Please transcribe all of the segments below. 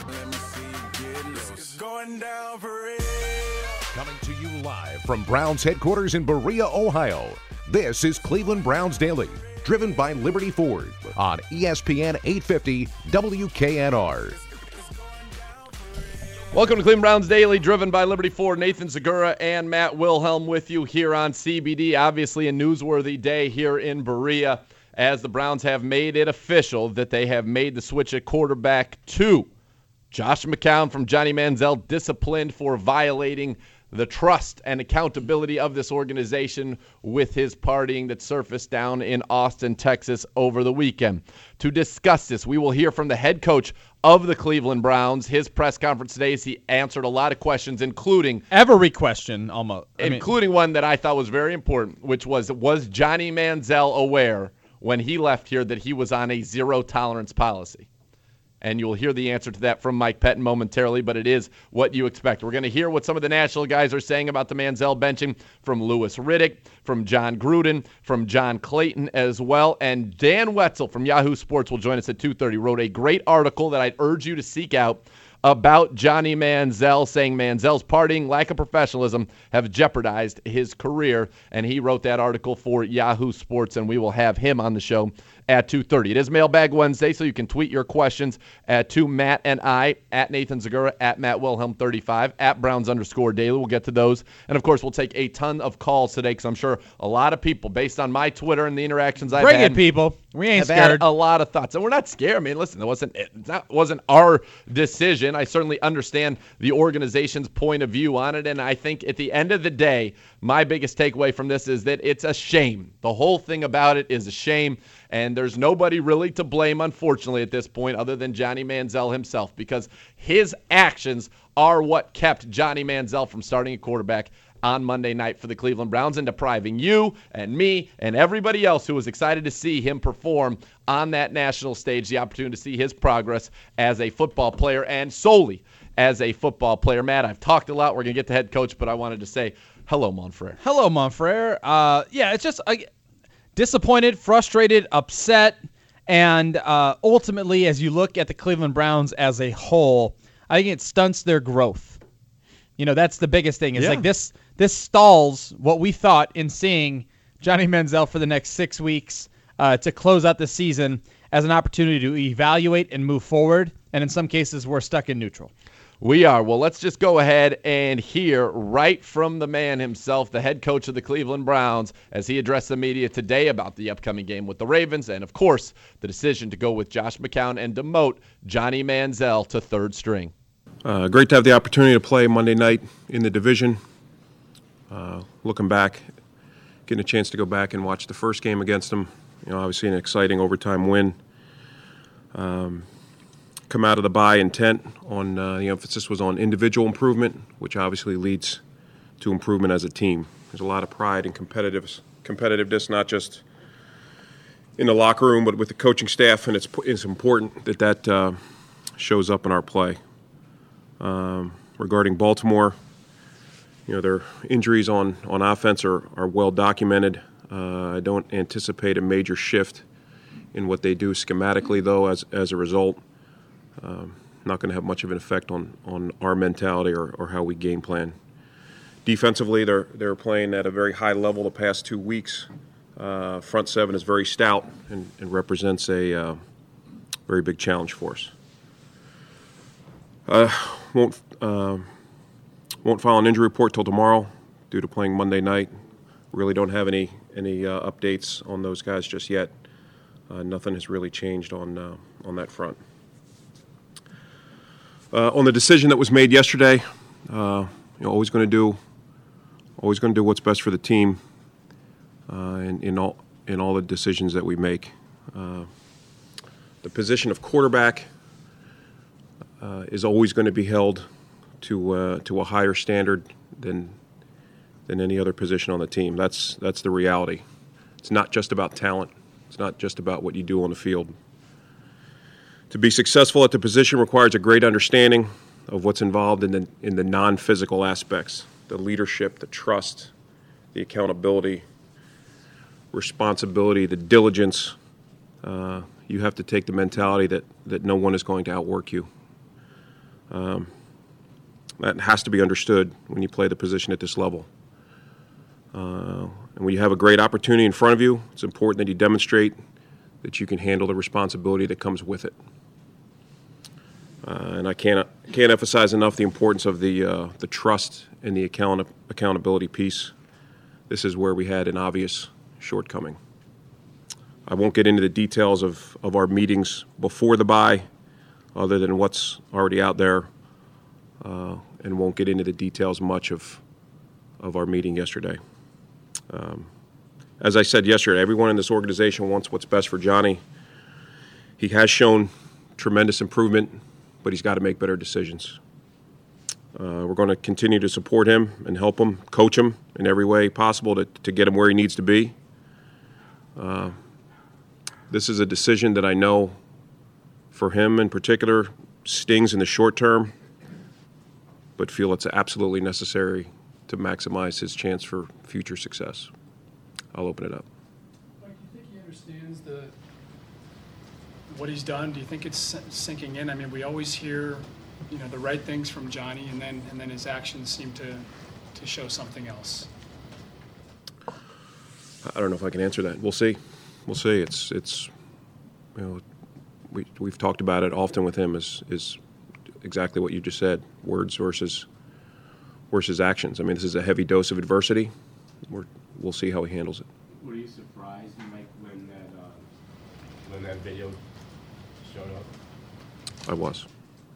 Going down for real. Coming to you live from Browns headquarters in Berea, Ohio. This is Cleveland Browns Daily, driven by Liberty Ford on ESPN 850 WKNR. Welcome to Cleveland Browns Daily, driven by Liberty Ford. Nathan Segura and Matt Wilhelm with you here on CBD. Obviously a newsworthy day here in Berea as the Browns have made it official that they have made the switch at quarterback to Josh McCown from Johnny Manziel, disciplined for violating the trust and accountability of this organization with his partying that surfaced down in Austin, Texas over the weekend. To discuss this, we will hear from the head coach of the Cleveland Browns. His press conference today is he answered a lot of questions, including every question almost. Including one that I thought was very important, which was Johnny Manziel aware when he left here that he was on a zero-tolerance policy? And you'll hear the answer to that from Mike Pettine momentarily, but it is what you expect. We're going to hear what some of the national guys are saying about the Manziel benching from Louis Riddick, from John Gruden, from John Clayton as well. And Dan Wetzel from Yahoo Sports will join us at 2:30. Wrote a great article that I'd urge you to seek out about Johnny Manziel, saying Manziel's partying, lack of professionalism have jeopardized his career. And he wrote that article for Yahoo Sports, and we will have him on the show at 2:30. It is Mailbag Wednesday, so you can tweet your questions to Matt and I, at Nathan Segura, at Matt Wilhelm 35, at Browns_Daily. We'll get to those. And, of course, we'll take a ton of calls today because I'm sure a lot of people, based on my Twitter and the interactions I've had. Bring it, people. We ain't have scared. Had a lot of thoughts. And we're not scared. I mean, listen, it wasn't our decision. I certainly understand the organization's point of view on it. And I think at the end of the day, my biggest takeaway from this is that it's a shame. The whole thing about it is a shame. And there's nobody really to blame, unfortunately, at this point other than Johnny Manziel himself, because his actions are what kept Johnny Manziel from starting a quarterback on Monday night for the Cleveland Browns and depriving you and me and everybody else who was excited to see him perform on that national stage the opportunity to see his progress as a football player and solely as a football player. Matt, I've talked a lot. We're going to get to head coach, but I wanted to say hello, Monfrere. Hello, Monfrere. It's just disappointed, frustrated, upset, and ultimately, as you look at the Cleveland Browns as a whole, I think it stunts their growth. You know, that's the biggest thing. It's like this stalls what we thought in seeing Johnny Manziel for the next 6 weeks to close out the season as an opportunity to evaluate and move forward, and in some cases, we're stuck in neutral. We are. Well, let's just go ahead and hear right from the man himself, the head coach of the Cleveland Browns, as he addressed the media today about the upcoming game with the Ravens and, of course, the decision to go with Josh McCown and demote Johnny Manziel to third string. Great to have the opportunity to play Monday night in the division. Looking back, getting a chance to go back and watch the first game against them, obviously an exciting overtime win. Come out of the bye intent on the emphasis was on individual improvement, which obviously leads to improvement as a team. There's a lot of pride and competitiveness, not just in the locker room, but with the coaching staff, and it's important that shows up in our play. Regarding Baltimore, their injuries on offense are well documented. I don't anticipate a major shift in what they do schematically, though, as a result. Not going to have much of an effect on our mentality or how we game plan. Defensively, they're playing at a very high level the past 2 weeks. Front seven is very stout and represents a very big challenge for us. Won't file an injury report till tomorrow due to playing Monday night. Really don't have any updates on those guys just yet. Nothing has really changed on that front. On the decision that was made yesterday, always going to do what's best for the team in all the decisions that we make. The position of quarterback is always going to be held to a higher standard than any other position on the team. That's the reality. It's not just about talent. It's not just about what you do on the field. To be successful at the position requires a great understanding of what's involved in the non-physical aspects, the leadership, the trust, the accountability, responsibility, the diligence. You have to take the mentality that no one is going to outwork you. That has to be understood when you play the position at this level. And when you have a great opportunity in front of you, it's important that you demonstrate that you can handle the responsibility that comes with it. And I can't emphasize enough the importance of the trust and the accountability piece. This is where we had an obvious shortcoming. I won't get into the details of our meetings before the bye, other than what's already out there, and won't get into the details much of our meeting yesterday. As I said yesterday, everyone in this organization wants what's best for Johnny. He has shown tremendous improvement, but he's got to make better decisions. We're going to continue to support him and help him, coach him in every way possible to get him where he needs to be. This is a decision that I know, for him in particular, stings in the short term, but feel it's absolutely necessary to maximize his chance for future success. I'll open it up. Mike, do you think he understands what he's done? Do you think it's sinking in? I mean, we always hear, the right things from Johnny, and then his actions seem to show something else. I don't know if I can answer that. We'll see. It's we've talked about it often with him. Is exactly what you just said: words versus actions. I mean, this is a heavy dose of adversity. We'll see how he handles it. Were you surprised, Mike, when that video showed up? I was.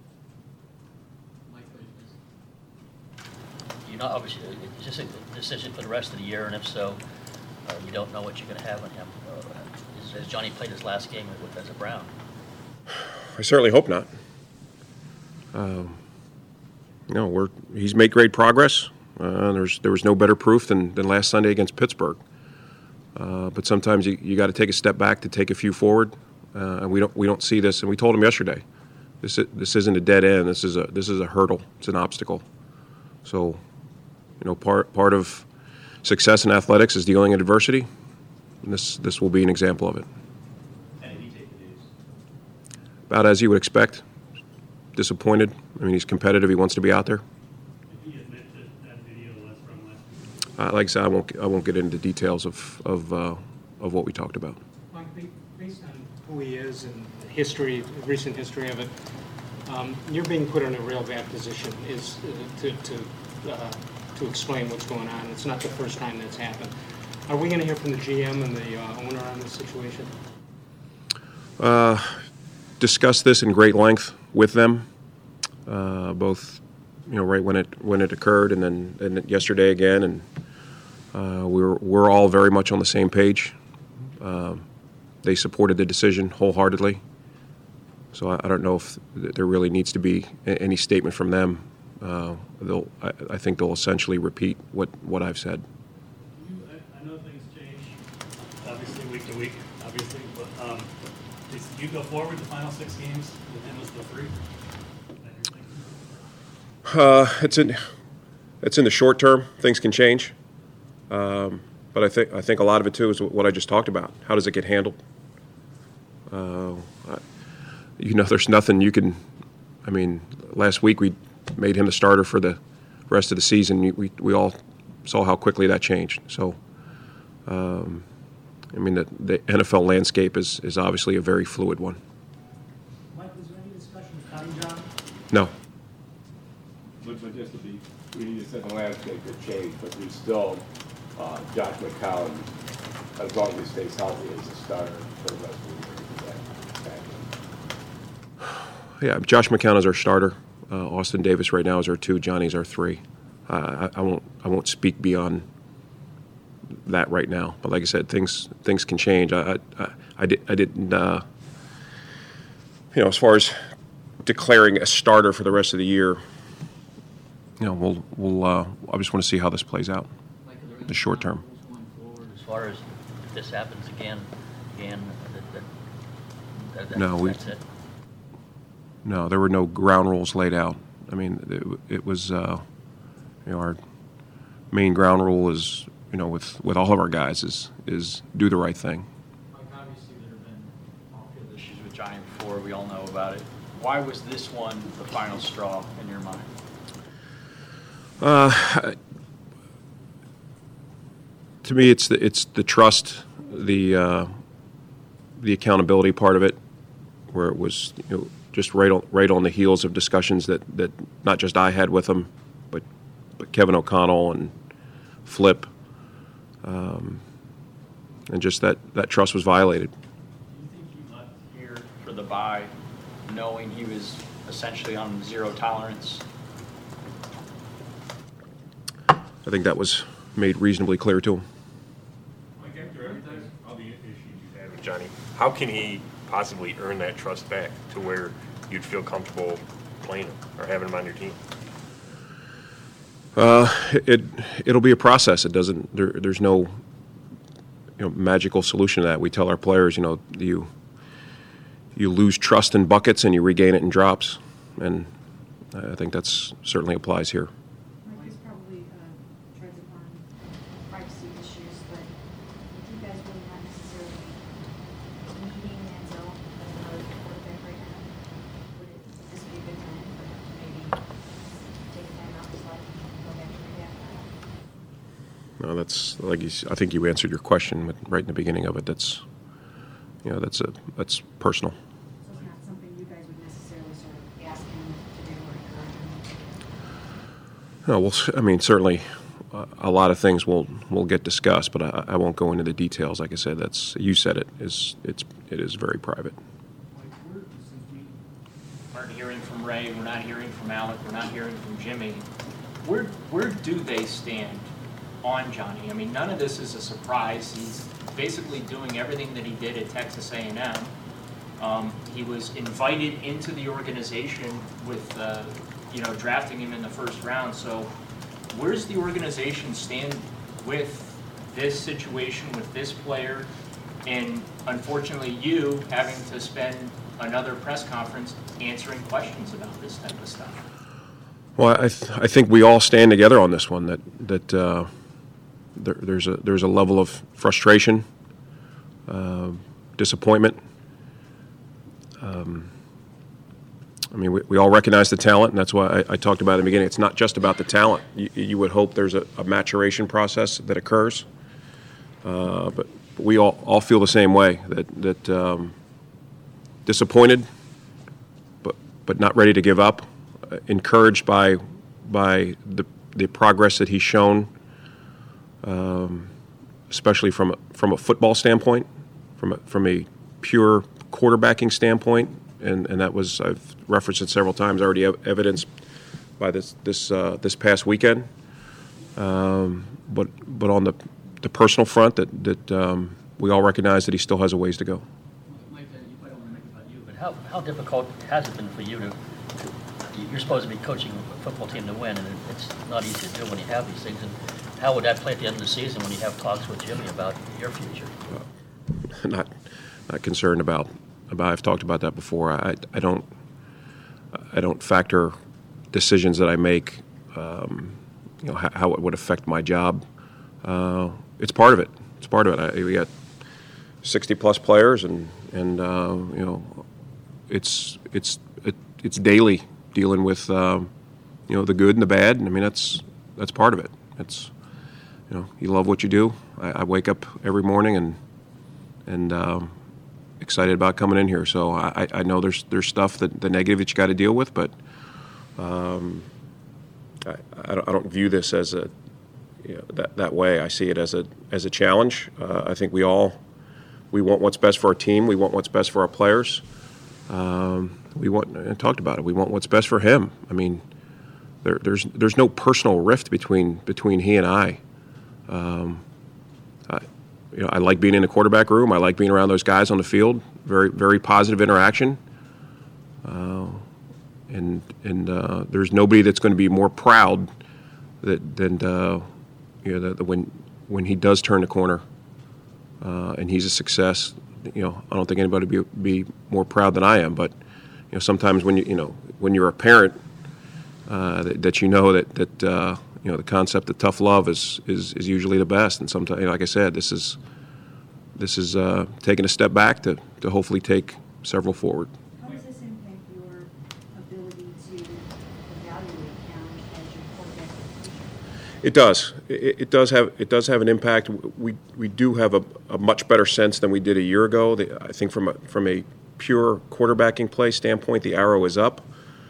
Obviously, it's just a decision for the rest of the year, and if so, you don't know what you're going to have on him. Has Johnny played his last game as a Brown? I certainly hope not. He's made great progress. There was no better proof than last Sunday against Pittsburgh. But sometimes you got to take a step back to take a few forward, and we don't see this. And we told him yesterday, this isn't a dead end. This is a hurdle. It's an obstacle. So, part of success in athletics is dealing with adversity. And this will be an example of it. And did he take the news? About as you would expect. Disappointed. I mean, he's competitive. He wants to be out there. Did he admit that video was from last week? Like I said, I won't get into details of what we talked about. Mike, based on who he is and the recent history of it, you're being put in a real bad position to explain what's going on. It's not the first time that's happened. Are we going to hear from the GM and the owner on this situation? Discussed this in great length with them, both, right when it occurred, and then yesterday again, and we're all very much on the same page. They supported the decision wholeheartedly, so I don't know if there really needs to be any statement from them. I think they'll essentially repeat what I've said. I know things change, obviously week to week, obviously, but do you go forward the final 6 games with him as the 3? It's in the short term. Things can change, but I think a lot of it too is what I just talked about. How does it get handled? There's nothing you can. I mean, last week we made him the starter for the rest of the season. We all saw how quickly that changed. So, the NFL landscape is obviously a very fluid one. Mike, was there any discussion of cutting John? No. But just to be, you said the landscape could change, but we still, Josh McCown, as long as he stays healthy, is a starter for the rest of the year. Yeah, Josh McCown is our starter. Austin Davis right now is our 2. Johnny's our 3. I won't speak beyond that right now. But like I said, things can change. I didn't. As far as declaring a starter for the rest of the year, we'll. I just want to see how this plays out. The short term. As far as if this happens again, that's it. No, there were no ground rules laid out. I mean, it was, our main ground rule is, with all of our guys is do the right thing. Mike, obviously there have been off-field issues Issues with Johnny before, we all know about it. Why was this one the final straw in your mind? To me, it's the trust, the accountability part of it, where it was just right on the heels of discussions that not just I had with him, but Kevin O'Connell and Flip, and just that trust was violated. Do you think he left here for the bye, knowing he was essentially on zero tolerance? I think that was made reasonably clear to him. Like after all the issues you've had with Johnny, how can he possibly earn that trust back to where you'd feel comfortable playing him or having him on your team? It'll be a process. It doesn't. There's no magical solution to that. We tell our players, you lose trust in buckets and you regain it in drops, and I think that's certainly applies here. This probably treads upon privacy issues, but you guys really not necessarily needing Manziel as another quarterback right now. Would this be a good time for him to maybe take a time out of his life and go back to rehab? No, that's I think you answered your question right in the beginning of it. That's personal. So it's not something you guys would necessarily sort of ask him to do or encourage him? No, well, certainly a lot of things will get discussed, but I won't go into the details. Like I said, you said it is very private. Since we aren't hearing from Ray, we're not hearing from Alec, we're not hearing from Jimmy, where do they stand on Johnny? I mean, none of this is a surprise. He's basically doing everything that he did at Texas A&M. He was invited into the organization with, drafting him in the first round. So where's the organization stand with this situation, with this player, and unfortunately you having to spend another press conference answering questions about this type of stuff? Well, I think we all stand together on this one. That there's a level of frustration, disappointment. We all recognize the talent, and that's why I talked about in the beginning. It's not just about the talent. You would hope there's a maturation process that occurs, but we all feel the same way. That disappointed, but not ready to give up. Encouraged by the progress that he's shown, especially from a football standpoint, from a pure quarterbacking standpoint, and that was, I've referenced it several times, already evidenced by this past weekend. But on the personal front, that we all recognize that he still has a ways to go. Mike, you might want to make it about you, but how difficult has it been for you you're supposed to be coaching a football team to win, and it's not easy to do when you have these things. And how would that play at the end of the season when you have talks with Jimmy about your future? Not concerned about. I've talked about that before. I don't factor decisions that I make, how it would affect my job. It's part of it. We got 60+ players, and it's daily dealing with the good and the bad. And I mean that's part of it. It's you love what you do. I wake up every morning and excited about coming in here. So I know there's stuff the negative that you got to deal with, but I don't view this as that way. I see it as a challenge. I think we want what's best for our team. We want what's best for our players. I talked about it. We want what's best for him. I mean, there's no personal rift between he and I. I like being in the quarterback room. I like being around those guys on the field. Very, very positive interaction. And there's nobody that's going to be more proud than when he does turn the corner and he's a success. I don't think anybody would be more proud than I am. But sometimes when you're a parent, that the concept of tough love is usually the best. And sometimes, like I said, this is taking a step back to hopefully take several forward. How does this impact your It does. It does have an impact. We do have a much better sense than we did a year ago. I think from a pure quarterbacking play standpoint, the arrow is up.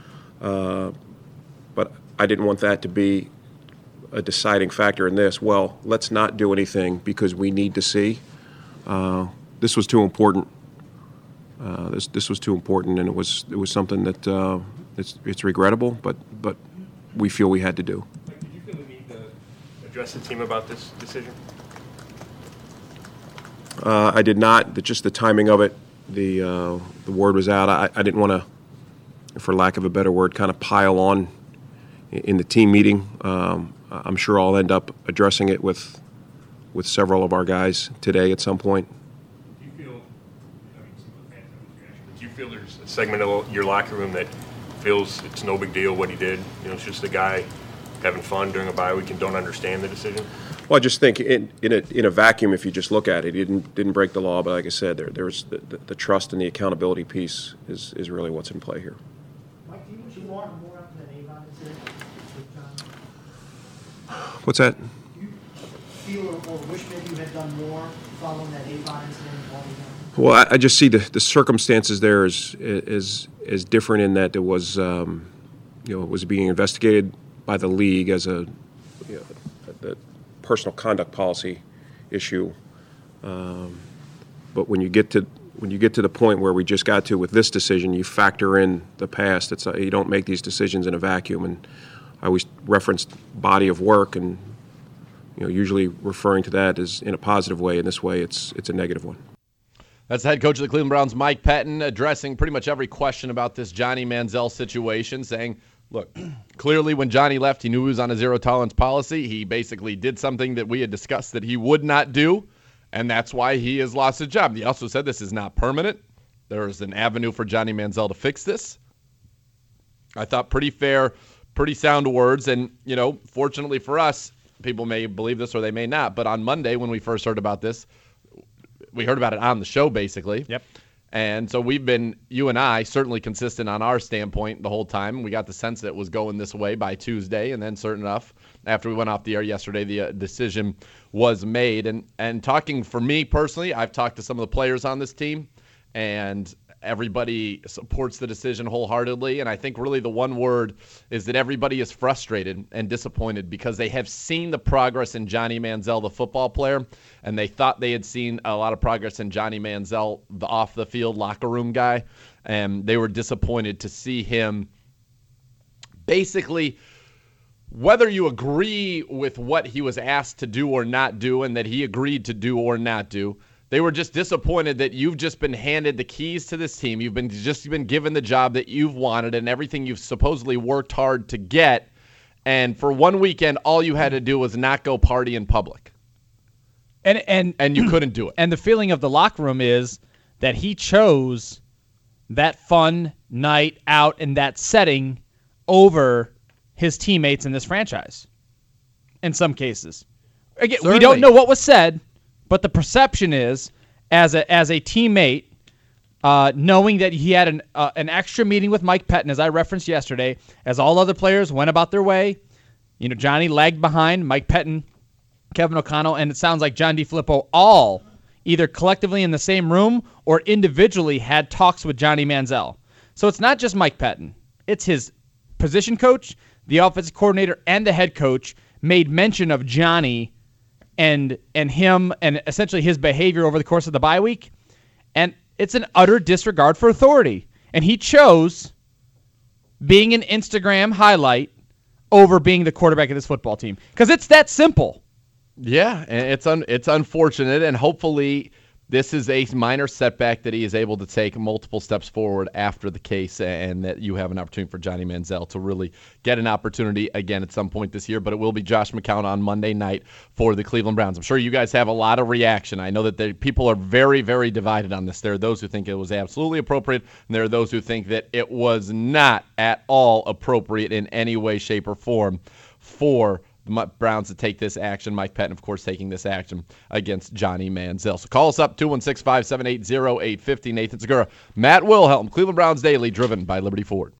But I didn't want that to be a deciding factor in this. Well, let's not do anything because we need to see. This was too important. This was too important, and it was something that it's regrettable, but we feel we had to do. Did you feel the need to address the team about this decision? I did not. Just the timing of it. The word was out. I didn't want to, for lack of a better word, kind of pile on in the team meeting. I'm sure I'll end up addressing it with several of our guys today at some point. Do you feel there's a segment of your locker room that feels it's no big deal what he did? It's just a guy having fun during a bye week and don't understand the decision? Well, I just think in a vacuum, if you just look at it, he didn't break the law. But like I said, there's the trust and the accountability piece is really what's in play here. Mike, would you want more after that Avon incident with John? What's that? Do you feel or wish maybe you had done more following that Avon incident? Well, I just see the circumstances there as different in that it was it was being investigated by the league as the personal conduct policy issue. But when you get to the point where we just got to with this decision, you factor in the past. You don't make these decisions in a vacuum. And I always referenced body of work, and usually referring to that as in a positive way. In this way, it's a negative one. That's the head coach of the Cleveland Browns, Mike Pettine, addressing pretty much every question about this Johnny Manziel situation, saying, look, clearly when Johnny left, he knew he was on a zero-tolerance policy. He basically did something that we had discussed that he would not do, and that's why he has lost his job. He also said this is not permanent. There is an avenue for Johnny Manziel to fix this. I thought pretty fair, pretty sound words, and, fortunately for us, people may believe this or they may not, but on Monday when we first heard about this, we heard about it on the show, basically. Yep. And so we've been, you and I, certainly consistent on our standpoint the whole time. We got the sense that it was going this way by Tuesday, and then certain enough, after we went off the air yesterday, the decision was made. And talking for me personally, I've talked to some of the players on this team, and everybody supports the decision wholeheartedly. And I think really the one word is that everybody is frustrated and disappointed because they have seen the progress in Johnny Manziel, the football player, and they thought they had seen a lot of progress in Johnny Manziel, the off-the-field locker room guy, and they were disappointed to see him basically, whether you agree with what he was asked to do or not do and that he agreed to do or not do, they were just disappointed that you've just been handed the keys to this team. You've been given the job that you've wanted and everything you've supposedly worked hard to get. And for one weekend, all you had to do was not go party in public. And you couldn't do it. And the feeling of the locker room is that he chose that fun night out in that setting over his teammates in this franchise. In some cases. Again, we don't know what was said. But the perception is, as a teammate, knowing that he had an extra meeting with Mike Pettine, as I referenced yesterday, as all other players went about their way, Johnny lagged behind, Mike Pettine, Kevin O'Connell, and it sounds like John DeFilippo all either collectively in the same room or individually had talks with Johnny Manziel. So it's not just Mike Pettine. It's his position coach, the offensive coordinator, and the head coach made mention of Johnny and him and essentially his behavior over the course of the bye week. And it's an utter disregard for authority. And he chose being an Instagram highlight over being the quarterback of this football team. Because it's that simple. Yeah, and it's unfortunate, and hopefully this is a minor setback that he is able to take multiple steps forward after the case, and that you have an opportunity for Johnny Manziel to really get an opportunity again at some point this year. But it will be Josh McCown on Monday night for the Cleveland Browns. I'm sure you guys have a lot of reaction. I know that people are very, very divided on this. There are those who think it was absolutely appropriate, and there are those who think that it was not at all appropriate in any way, shape, or form for the Browns to take this action. Mike Pettine, of course, taking this action against Johnny Manziel. So call us up, 216-578-0850. Nathan Segura, Matt Wilhelm, Cleveland Browns Daily, driven by Liberty Ford.